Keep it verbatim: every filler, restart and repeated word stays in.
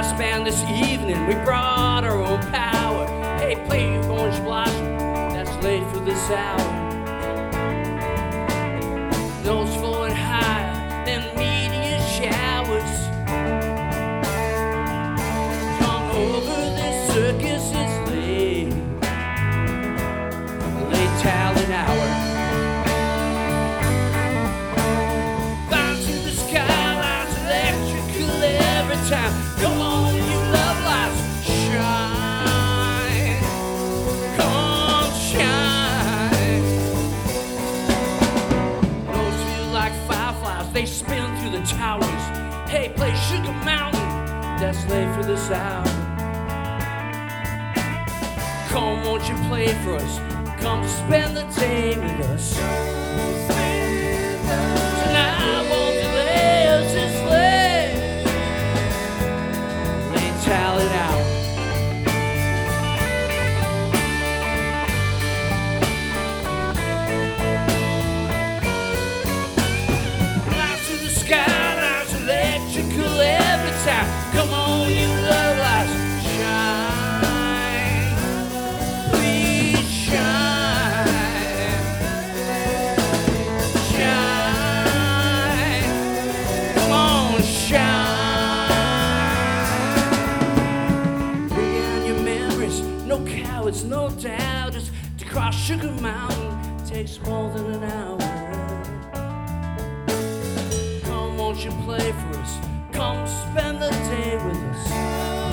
expand this evening. We brought our own power. Hey, play Orange Blossom, that's late for this hour. Notes flowing higher than meteor showers. Come over, this circus is late. Late talent hour. Bound to the skylines, electrical every time. Come on, you love lights, shine. Come shine. Those feel like fireflies, they spin through the towers. Hey, play Sugar Mountain, that's late for this hour. Come, won't you play for us? Come spend the day with us. Tonight won't delay us, it's late. Late talent hour. Lights to the sky, lights electrical every time. Come on, you love lights, shine. Please shine. Shine. Come on, shine. Bring out your memories, no cowards, no doubters. To cross Sugar Mountain takes more than an hour. Come, won't you play for us? Come spend the day with us.